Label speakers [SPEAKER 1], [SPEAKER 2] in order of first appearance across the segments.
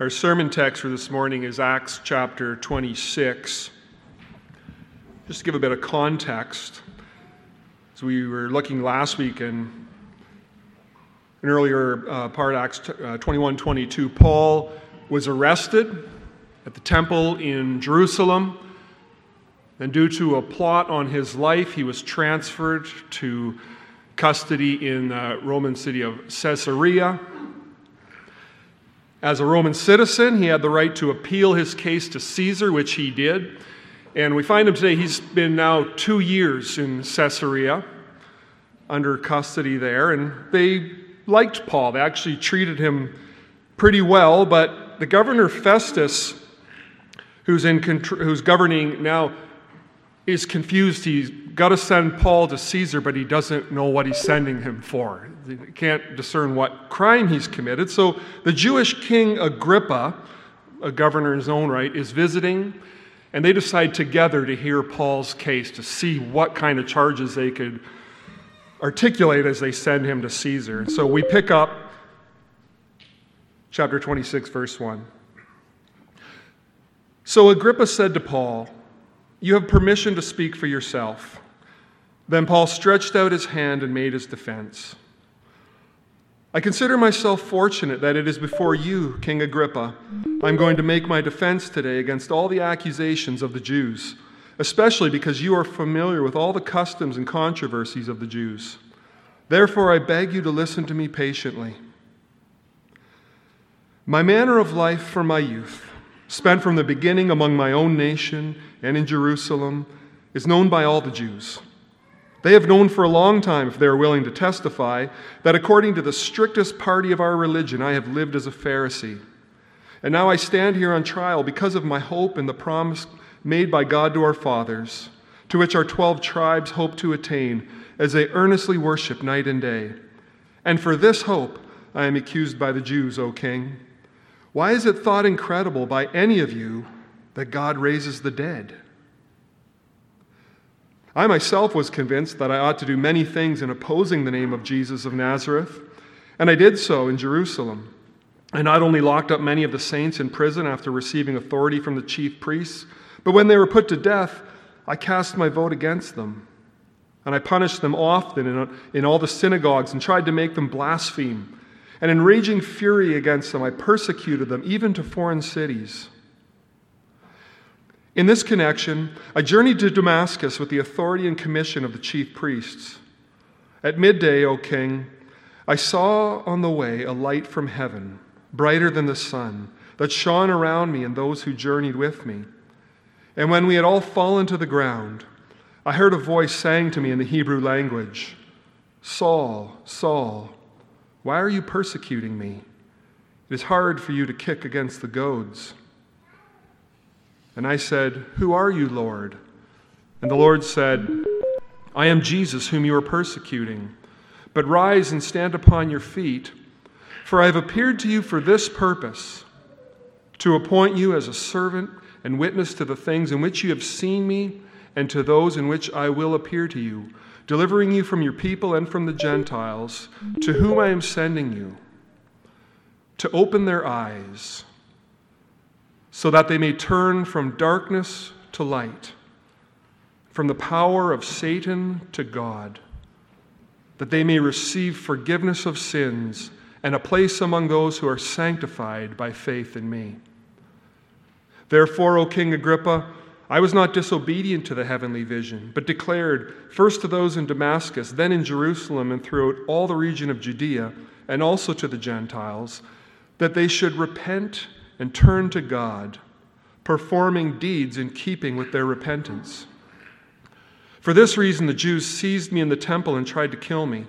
[SPEAKER 1] Our sermon text for this morning is Acts chapter 26. Just to give a bit of context, as we were looking last week in an earlier part, Acts 21-22, Paul was arrested at the temple in Jerusalem, and due to a plot on his life, he was transferred to custody in the Roman city of Caesarea. As a Roman citizen, he had the right to appeal his case to Caesar, which he did. And we find him today, he's been now 2 years in Caesarea, under custody there. And they liked Paul. They actually treated him pretty well. But the governor Festus, who's governing now, is confused. He's got to send Paul to Caesar, but he doesn't know what he's sending him for. He can't discern what crime he's committed. So the Jewish king Agrippa, a governor in his own right, is visiting, and they decide together to hear Paul's case to see what kind of charges they could articulate as they send him to Caesar. So we pick up chapter 26, verse 1. So Agrippa said to Paul, "You have permission to speak for yourself." Then Paul stretched out his hand and made his defense. "I consider myself fortunate that it is before you, King Agrippa, I'm going to make my defense today against all the accusations of the Jews, especially because you are familiar with all the customs and controversies of the Jews. Therefore, I beg you to listen to me patiently. My manner of life from my youth, spent from the beginning among my own nation and in Jerusalem, is known by all the Jews. They have known for a long time, if they are willing to testify, that according to the strictest party of our religion, I have lived as a Pharisee. And now I stand here on trial because of my hope in the promise made by God to our fathers, to which our 12 tribes hope to attain as they earnestly worship night and day. And for this hope I am accused by the Jews, O King. Why is it thought incredible by any of you that God raises the dead? I myself was convinced that I ought to do many things in opposing the name of Jesus of Nazareth, and I did so in Jerusalem. I not only locked up many of the saints in prison after receiving authority from the chief priests, but when they were put to death, I cast my vote against them. And I punished them often in all the synagogues and tried to make them blaspheme. And in raging fury against them, I persecuted them even to foreign cities. In this connection, I journeyed to Damascus with the authority and commission of the chief priests. At midday, O king, I saw on the way a light from heaven, brighter than the sun, that shone around me and those who journeyed with me. And when we had all fallen to the ground, I heard a voice saying to me in the Hebrew language, 'Saul, Saul, why are you persecuting me? It is hard for you to kick against the goads.' And I said, 'Who are you, Lord?' And the Lord said, 'I am Jesus whom you are persecuting. But rise and stand upon your feet, for I have appeared to you for this purpose, to appoint you as a servant and witness to the things in which you have seen me and to those in which I will appear to you, delivering you from your people and from the Gentiles, to whom I am sending you, to open their eyes, so that they may turn from darkness to light, from the power of Satan to God, that they may receive forgiveness of sins and a place among those who are sanctified by faith in me. Therefore, O King Agrippa, I was not disobedient to the heavenly vision, but declared first to those in Damascus, then in Jerusalem and throughout all the region of Judea, and also to the Gentiles, that they should repent and turn to God, performing deeds in keeping with their repentance. For this reason, the Jews seized me in the temple and tried to kill me.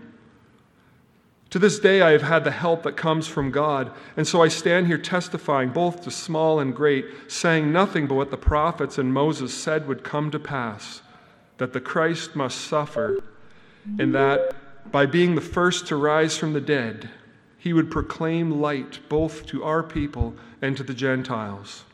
[SPEAKER 1] To this day, I have had the help that comes from God, and so I stand here testifying both to small and great, saying nothing but what the prophets and Moses said would come to pass, that the Christ must suffer, and that by being the first to rise from the dead, he would proclaim light both to our people and to the Gentiles.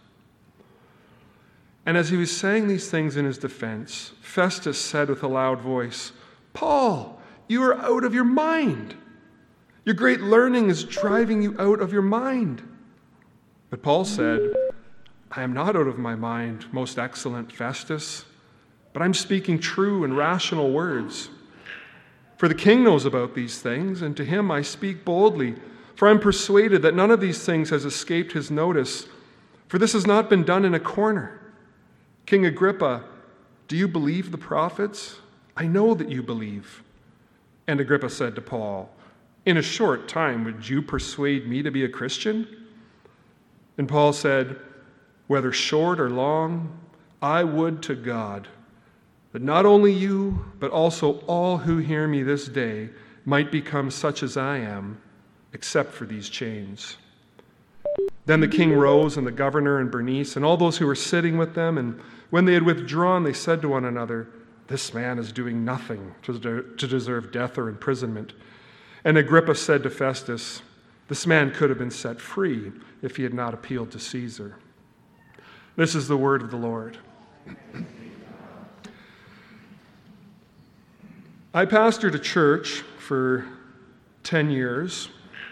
[SPEAKER 1] And as he was saying these things in his defense, Festus said with a loud voice, "Paul, you are out of your mind. Your great learning is driving you out of your mind." But Paul said, I am not out of my mind, most excellent Festus, but I'm speaking true and rational words. For the king knows about these things, and to him I speak boldly, for I'm persuaded that none of these things has escaped his notice, for this has not been done in a corner. King Agrippa, do you believe the prophets? I know that you believe. And Agrippa said to Paul, in a short time would you persuade me to be a Christian? And Paul said, whether short or long, I would to God that not only you, but also all who hear me this day might become such as I am, except for these chains. Then the king rose, and the governor and Bernice, and all those who were sitting with them, and when they had withdrawn, they said to one another, this man is doing nothing to deserve death or imprisonment. And Agrippa said to Festus, this man could have been set free if he had not appealed to Caesar. This is the word of the Lord. I pastored a church for 10 years.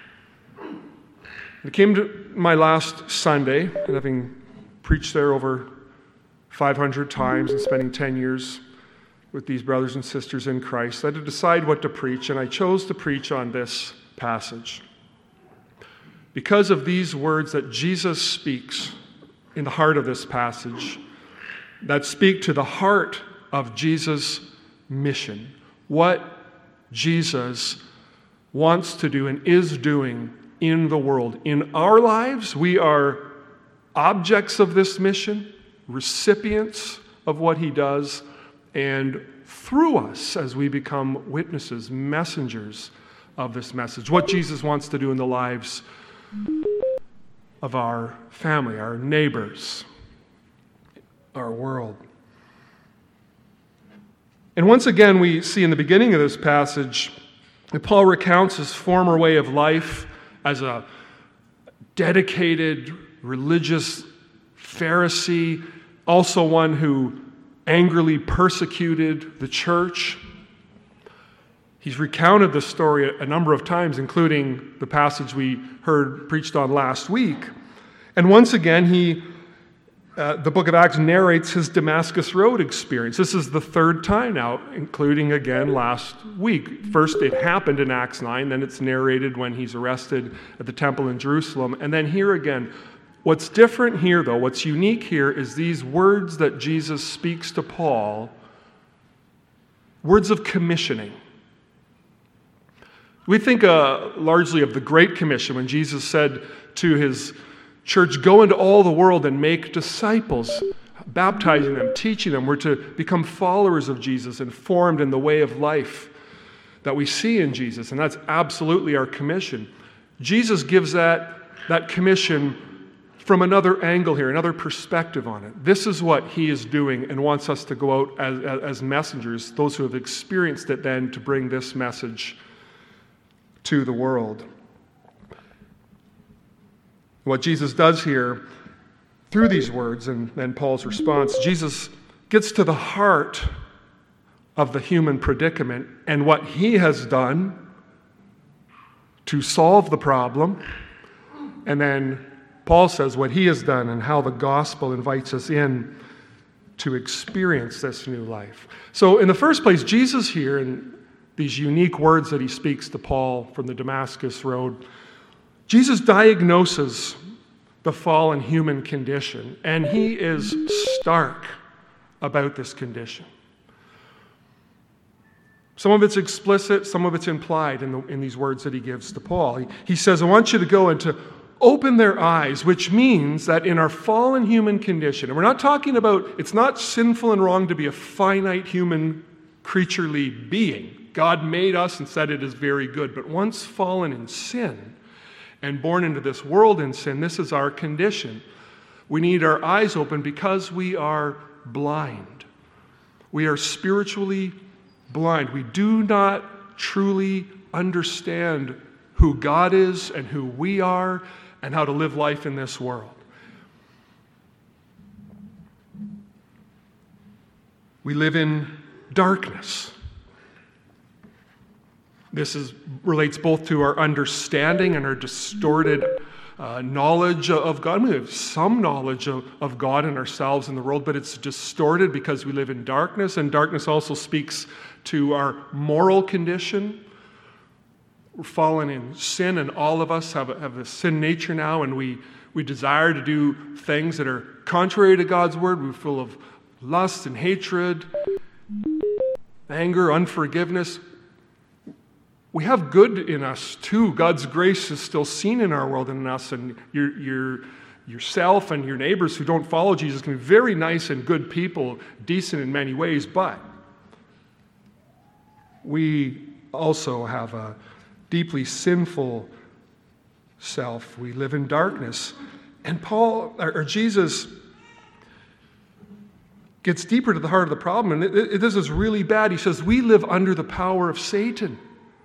[SPEAKER 1] It came to my last Sunday, and having preached there over 500 times and spending 10 years with these brothers and sisters in Christ, I had to decide what to preach, and I chose to preach on this passage. Because of these words that Jesus speaks in the heart of this passage, that speak to the heart of Jesus' mission, what Jesus wants to do and is doing in the world. In our lives, we are objects of this mission, recipients of what he does, and through us as we become witnesses, messengers of this message. What Jesus wants to do in the lives of our family, our neighbors, our world. And once again, we see in the beginning of this passage that Paul recounts his former way of life as a dedicated religious Pharisee, also one who angrily persecuted the church. He's recounted this story a number of times, including the passage we heard preached on last week. And once again, the book of Acts narrates his Damascus Road experience. This is the third time now, including again last week. First, it happened in Acts 9, then it's narrated when he's arrested at the temple in Jerusalem, and then here again. What's different here, though, what's unique here, is these words that Jesus speaks to Paul, words of commissioning. We think largely of the Great Commission when Jesus said to his church, go into all the world and make disciples, baptizing them, teaching them. We're to become followers of Jesus and formed in the way of life that we see in Jesus, and that's absolutely our commission. Jesus gives that commission from another angle here, another perspective on it. This is what he is doing and wants us to go out as messengers, those who have experienced it then, to bring this message to the world. What Jesus does here through these words and then Paul's response, Jesus gets to the heart of the human predicament and what he has done to solve the problem. And then Paul says what he has done and how the gospel invites us in to experience this new life. So in the first place, Jesus here, in these unique words that he speaks to Paul from the Damascus Road, Jesus diagnoses the fallen human condition, and he is stark about this condition. Some of it's explicit, some of it's implied in these words that he gives to Paul. He says, I want you to go and to open their eyes, which means that in our fallen human condition, and we're not talking about, it's not sinful and wrong to be a finite human creaturely being. God made us and said it is very good. But once fallen in sin and born into this world in sin, this is our condition. We need our eyes open because we are blind. We are spiritually blind. We do not truly understand who God is and who we are and how to live life in this world. We live in darkness. This relates both to our understanding and our distorted knowledge of God. We have some knowledge of God and ourselves in the world, but it's distorted because we live in darkness, and darkness also speaks to our moral condition. We're fallen in sin, and all of us have a sin nature now, and we desire to do things that are contrary to God's word. We're full of lust and hatred, anger, unforgiveness. We have good in us too. God's grace is still seen in our world and in us, and yourself and your neighbors who don't follow Jesus can be very nice and good people, decent in many ways, but we also have a deeply sinful self. We live in darkness. And Jesus gets deeper to the heart of the problem, and this is really bad. He says, we live under the power of Satan.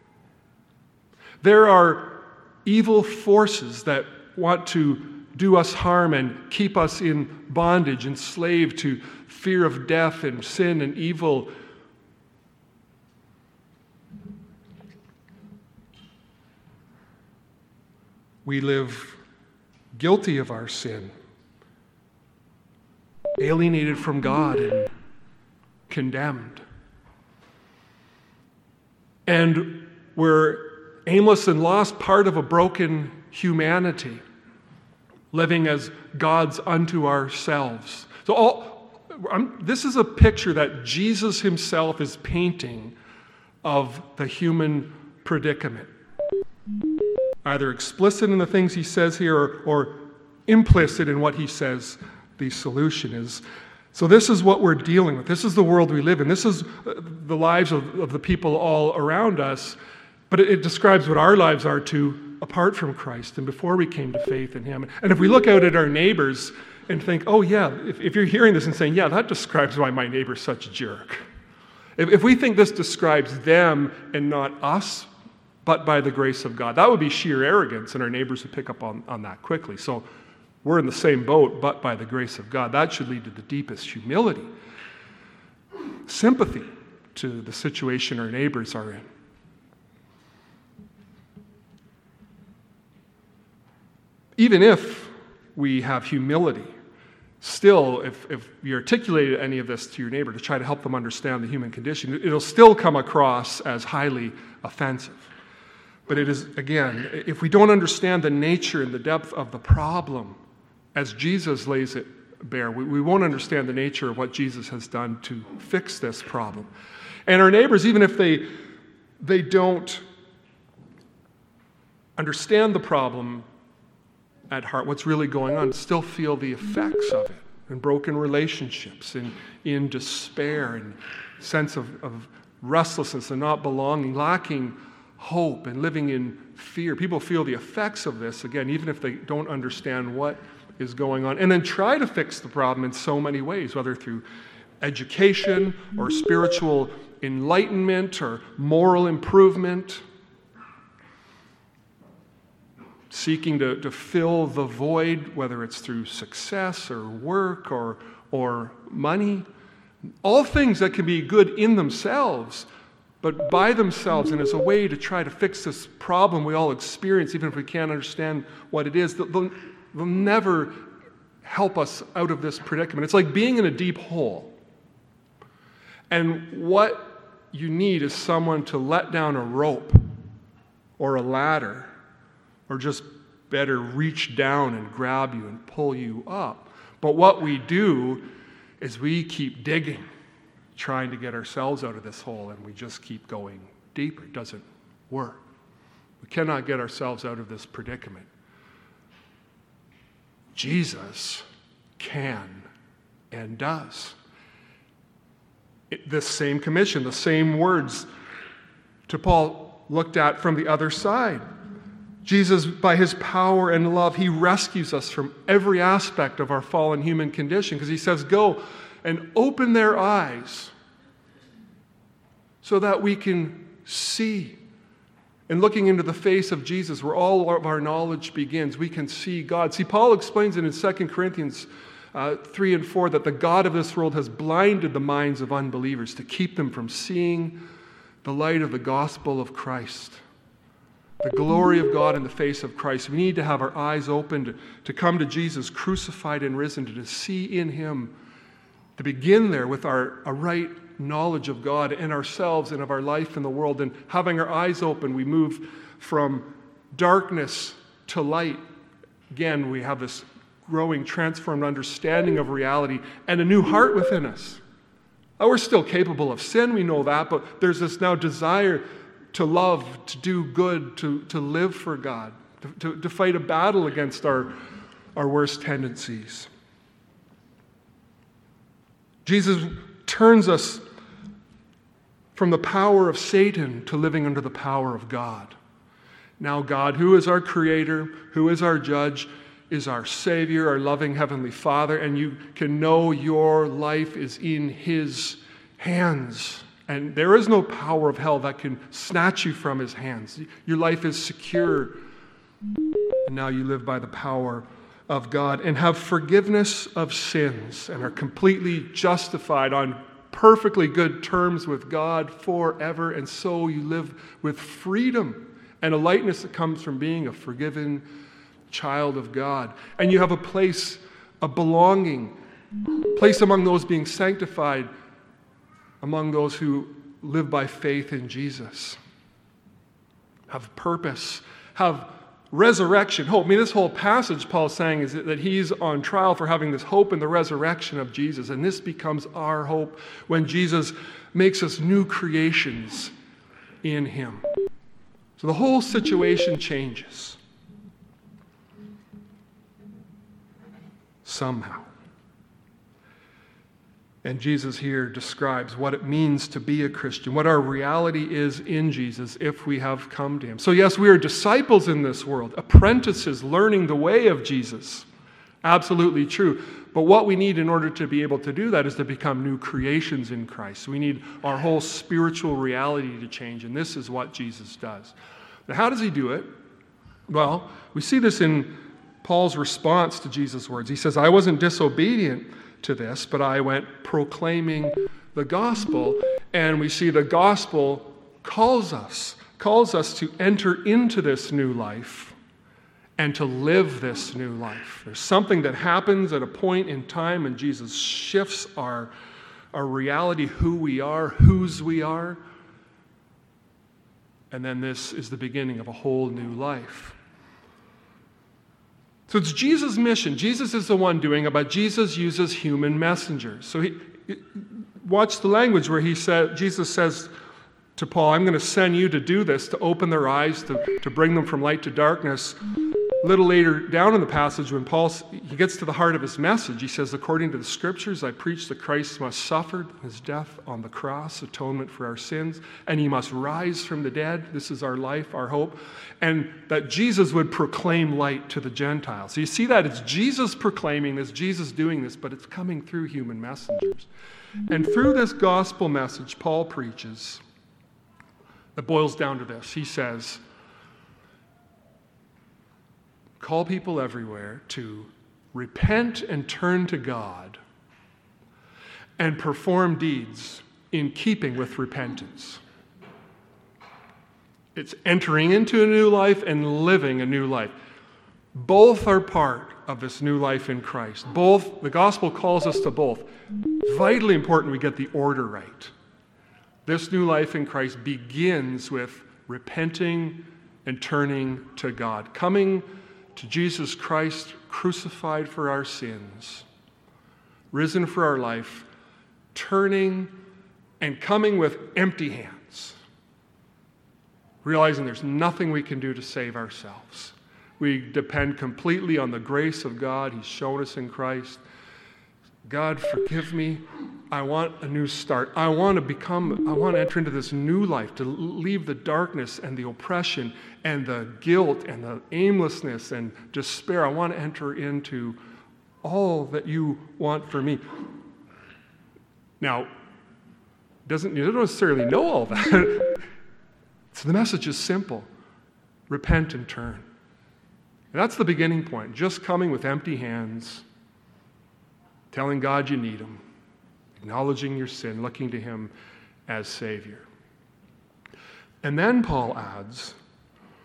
[SPEAKER 1] There are evil forces that want to do us harm and keep us in bondage, enslaved to fear of death and sin and evil. We live guilty of our sin, alienated from God and condemned. And we're aimless and lost, part of a broken humanity, living as gods unto ourselves. So this is a picture that Jesus himself is painting of the human predicament. Either explicit in the things he says here or implicit in what he says the solution is. So this is what we're dealing with. This is the world we live in. This is the lives of the people all around us. But it describes what our lives are too, apart from Christ and before we came to faith in him. And if we look out at our neighbors and think, oh yeah, if you're hearing this and saying, yeah, that describes why my neighbor's such a jerk. If we think this describes them and not us, but by the grace of God, that would be sheer arrogance, and our neighbors would pick up on that quickly. So we're in the same boat, but by the grace of God. That should lead to the deepest humility, sympathy to the situation our neighbors are in. Even if we have humility, still, if you articulate any of this to your neighbor to try to help them understand the human condition, it'll still come across as highly offensive. But it is, again, if we don't understand the nature and the depth of the problem as Jesus lays it bare, we won't understand the nature of what Jesus has done to fix this problem. And our neighbors, even if they don't understand the problem at heart, what's really going on, still feel the effects of it in broken relationships, in despair, and sense of restlessness and not belonging, lacking hope and living in fear. People feel the effects of this, again, even if they don't understand what is going on, and then try to fix the problem in so many ways, whether through education or spiritual enlightenment or moral improvement, seeking to fill the void, whether it's through success or work or money. All things that can be good in themselves, but by themselves and as a way to try to fix this problem we all experience, even if we can't understand what it is, they'll never help us out of this predicament. It's like being in a deep hole. And what you need is someone to let down a rope or a ladder, or just better reach down and grab you and pull you up. But what we do is we keep digging, trying to get ourselves out of this hole, and we just keep going deeper. It doesn't work. We cannot get ourselves out of this predicament. Jesus can and does. This same commission, the same words to Paul looked at from the other side. Jesus, by his power and love, he rescues us from every aspect of our fallen human condition, because he says, go and open their eyes so that we can see. And looking into the face of Jesus, where all of our knowledge begins, we can see God. See, Paul explains it in 2 Corinthians 3 and 4 that the God of this world has blinded the minds of unbelievers to keep them from seeing the light of the gospel of Christ, the glory of God in the face of Christ. We need to have our eyes open to come to Jesus crucified and risen, to see in him, to begin there with a right knowledge of God and ourselves and of our life in the world. And having our eyes open, we move from darkness to light. Again, we have this growing, transformed understanding of reality and a new heart within us. We're still capable of sin, we know that, but there's this now desire to love, to do good, to live for God, to fight a battle against our worst tendencies. Jesus turns us from the power of Satan to living under the power of God. Now God, who is our creator, who is our judge, is our Savior, our loving Heavenly Father, and you can know your life is in his hands. And there is no power of hell that can snatch you from his hands. Your life is secure. And now you live by the power of God and have forgiveness of sins and are completely justified on perfectly good terms with God forever. And so you live with freedom and a lightness that comes from being a forgiven child of God. And you have a place of belonging, place among those being sanctified, among those who live by faith in Jesus. Have purpose, have resurrection, hope. I mean, this whole passage Paul's saying is that he's on trial for having this hope in the resurrection of Jesus. And this becomes our hope when Jesus makes us new creations in him. So the whole situation changes. Somehow. And Jesus here describes what it means to be a Christian, what our reality is in Jesus if we have come to him. So yes, we are disciples in this world, apprentices learning the way of Jesus. Absolutely true. But what we need in order to be able to do that is to become new creations in Christ. We need our whole spiritual reality to change, and this is what Jesus does. Now, how does he do it? Well, we see this in Paul's response to Jesus' words. He says, I wasn't disobedient to this, but I went proclaiming the gospel. And we see the gospel calls us to enter into this new life and to live this new life. There's something that happens at a point in time, and Jesus shifts our reality, who we are, whose we are. And then this is the beginning of a whole new life. So it's Jesus' mission. Jesus is the one doing it, but Jesus uses human messengers. So watch the language where Jesus says to Paul, I'm going to send you to do this, to open their eyes, to bring them from light to darkness. A little later down in the passage, when he gets to the heart of his message, he says, according to the scriptures, I preach that Christ must suffer his death on the cross, atonement for our sins, and he must rise from the dead. This is our life, our hope. And that Jesus would proclaim light to the Gentiles. So you see that it's Jesus proclaiming this, Jesus doing this, but it's coming through human messengers. And through this gospel message Paul preaches, it boils down to this. He says, call people everywhere to repent and turn to God and perform deeds in keeping with repentance. It's entering into a new life and living a new life. Both are part of this new life in Christ. Both, the gospel calls us to both. Vitally important we get the order right. This new life in Christ begins with repenting and turning to God, coming to Jesus Christ, crucified for our sins, risen for our life, turning and coming with empty hands, realizing there's nothing we can do to save ourselves. We depend completely on the grace of God He's shown us in Christ. God, forgive me. I want a new start. I want to enter into this new life, to leave the darkness and the oppression and the guilt and the aimlessness and despair. I want to enter into all that you want for me. Now, you don't necessarily know all that. So the message is simple. Repent and turn. And that's the beginning point. Just coming with empty hands, telling God you need Him, acknowledging your sin, looking to Him as Savior. And then Paul adds,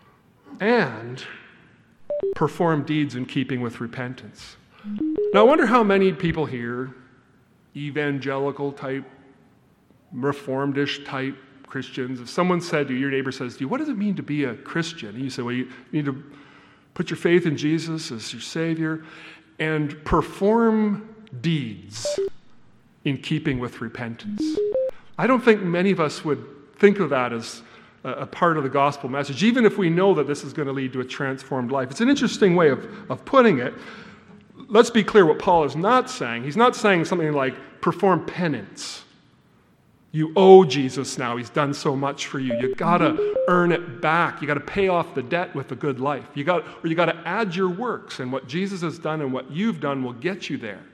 [SPEAKER 1] and perform deeds in keeping with repentance. Now, I wonder how many people here, evangelical type, reformed-ish type Christians, if someone said to you, your neighbor says to you, what does it mean to be a Christian? And you say, well, you need to put your faith in Jesus as your Savior and perform deeds in keeping with repentance. I don't think many of us would think of that as a part of the gospel message, even if we know that this is going to lead to a transformed life. It's an interesting way of putting it. Let's be clear what Paul is not saying. He's not saying something like perform penance. You owe Jesus now. He's done so much for you. You got to earn it back. You got to pay off the debt with a good life. You got to add your works, and what Jesus has done and what you've done will get you there.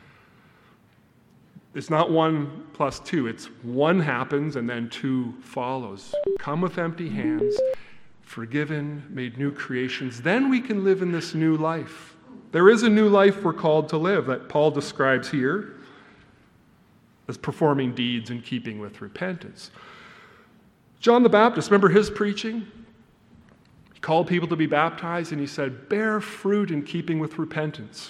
[SPEAKER 1] It's not 1 plus 2. It's 1 happens and then 2 follows. Come with empty hands, forgiven, made new creations. Then we can live in this new life. There is a new life we're called to live that Paul describes here as performing deeds in keeping with repentance. John the Baptist, remember his preaching? He called people to be baptized and he said, bear fruit in keeping with repentance.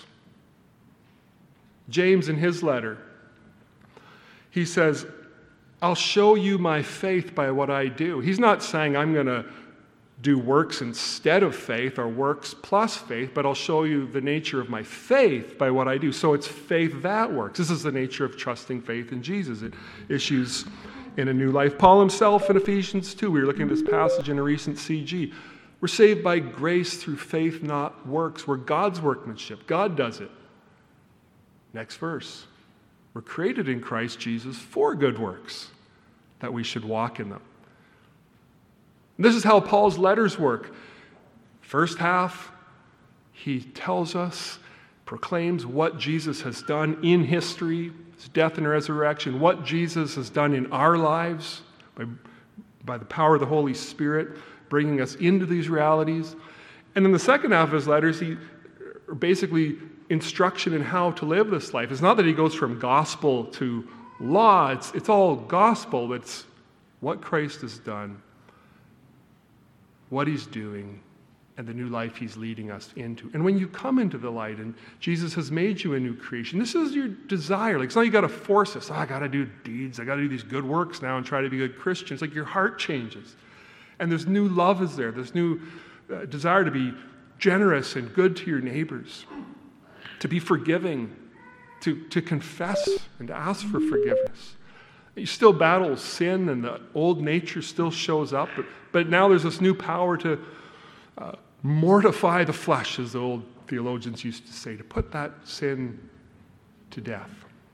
[SPEAKER 1] James in his letter, he says, I'll show you my faith by what I do. He's not saying I'm going to do works instead of faith or works plus faith, but I'll show you the nature of my faith by what I do. So it's faith that works. This is the nature of trusting faith in Jesus. It issues in a new life. Paul himself in Ephesians 2, we were looking at this passage in a recent CG. We're saved by grace through faith, not works. We're God's workmanship. God does it. Next verse. We're created in Christ Jesus for good works, that we should walk in them. And this is how Paul's letters work. First half, he tells us, proclaims what Jesus has done in history, his death and resurrection, what Jesus has done in our lives by the power of the Holy Spirit, bringing us into these realities. And in the second half of his letters, he basically instruction in how to live this life. It's not that he goes from gospel to law. It's all gospel. It's what Christ has done, what he's doing, and the new life he's leading us into. And when you come into the light and Jesus has made you a new creation, this is your desire. Like, it's not you got to force this. I got to do deeds. I got to do these good works now and try to be good Christians. Like, your heart changes. And there's new love is there. There's new desire to be generous and good to your neighbors, to be forgiving, to confess and to ask for forgiveness. You still battle sin and the old nature still shows up, but now there's this new power to mortify the flesh, as the old theologians used to say, to put that sin to death.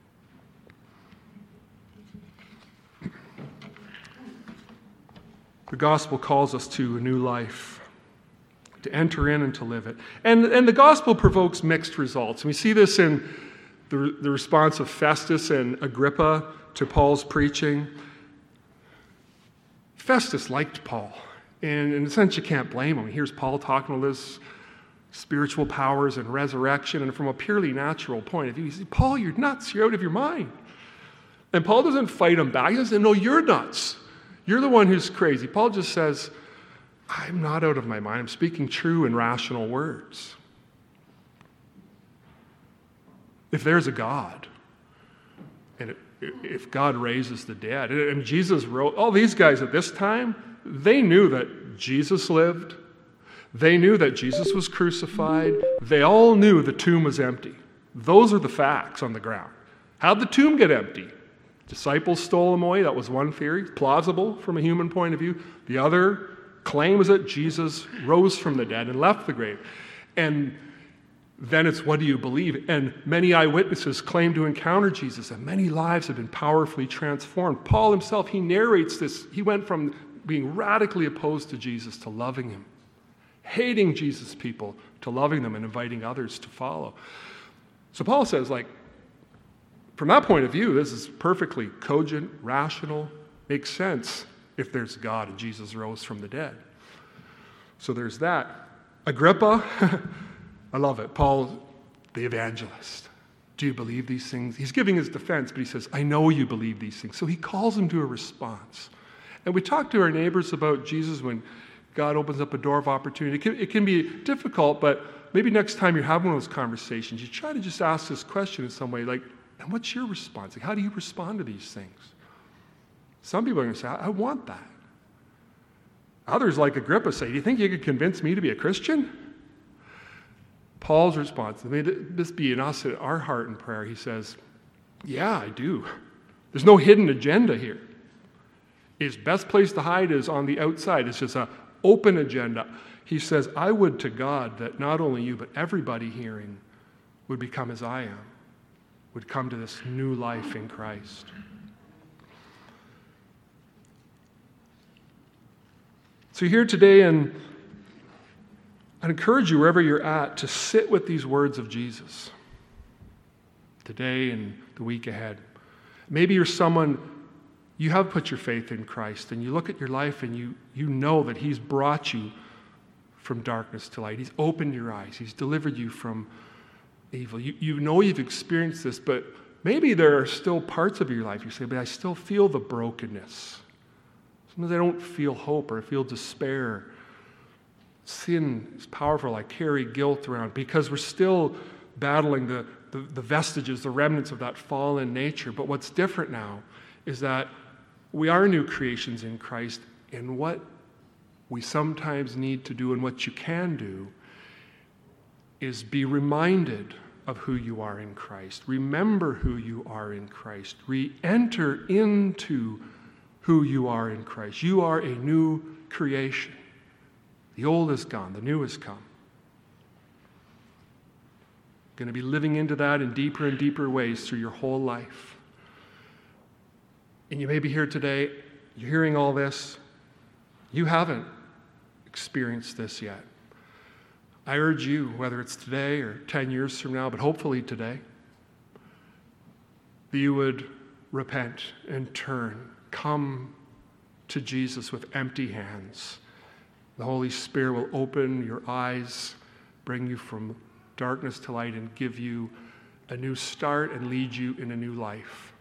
[SPEAKER 1] The gospel calls us to a new life, to enter in and to live it. And the gospel provokes mixed results. And we see this in the response of Festus and Agrippa to Paul's preaching. Festus liked Paul. And in a sense, you can't blame him. Here's Paul talking about this spiritual powers and resurrection, and from a purely natural point of view, he says, Paul, you're nuts. You're out of your mind. And Paul doesn't fight him back. He doesn't say, no, you're nuts. You're the one who's crazy. Paul just says, I'm not out of my mind. I'm speaking true and rational words. If there's a God, and if God raises the dead, and Jesus wrote, all these guys at this time, they knew that Jesus lived. They knew that Jesus was crucified. They all knew the tomb was empty. Those are the facts on the ground. How'd the tomb get empty? Disciples stole them away. That was one theory, plausible from a human point of view. The other claim is that Jesus rose from the dead and left the grave. And then it's, what do you believe? And many eyewitnesses claim to encounter Jesus, and many lives have been powerfully transformed. Paul himself, he narrates this. He went from being radically opposed to Jesus to loving him, hating Jesus' people to loving them and inviting others to follow. So Paul says, like, from that point of view, this is perfectly cogent, rational, makes sense if there's God and Jesus rose from the dead. So there's that. Agrippa, I love it. Paul, the evangelist. Do you believe these things? He's giving his defense, but he says, I know you believe these things. So he calls him to a response. And we talk to our neighbors about Jesus when God opens up a door of opportunity. It can be difficult, but maybe next time you're having one of those conversations, you try to just ask this question in some way, like, and what's your response? Like, how do you respond to these things? Some people are going to say, I want that. Others, like Agrippa, say, do you think you could convince me to be a Christian? Paul's response, may this be in us, in our heart and prayer, he says, yeah, I do. There's no hidden agenda here. His best place to hide is on the outside. It's just an open agenda. He says, I would to God that not only you, but everybody hearing would become as I am, would come to this new life in Christ. So you're here today, and I'd encourage you, wherever you're at, to sit with these words of Jesus today and the week ahead. Maybe you're someone, you have put your faith in Christ, and you look at your life and you know that He's brought you from darkness to light. He's opened your eyes. He's delivered you from evil. You know you've experienced this, but maybe there are still parts of your life you say, but I still feel the brokenness. Sometimes I don't feel hope or I feel despair. Sin is powerful. I carry guilt around because we're still battling the vestiges, the remnants of that fallen nature. But what's different now is that we are new creations in Christ, and what we sometimes need to do and what you can do is be reminded of who you are in Christ. Remember who you are in Christ. Re-enter into who you are in Christ. You are a new creation. The old is gone, the new has come. Going to be living into that in deeper and deeper ways through your whole life. And you may be here today, you're hearing all this, you haven't experienced this yet. I urge you, whether it's today or 10 years from now, but hopefully today, that you would repent and turn. Come to Jesus with empty hands. The Holy Spirit will open your eyes, bring you from darkness to light, and give you a new start and lead you in a new life.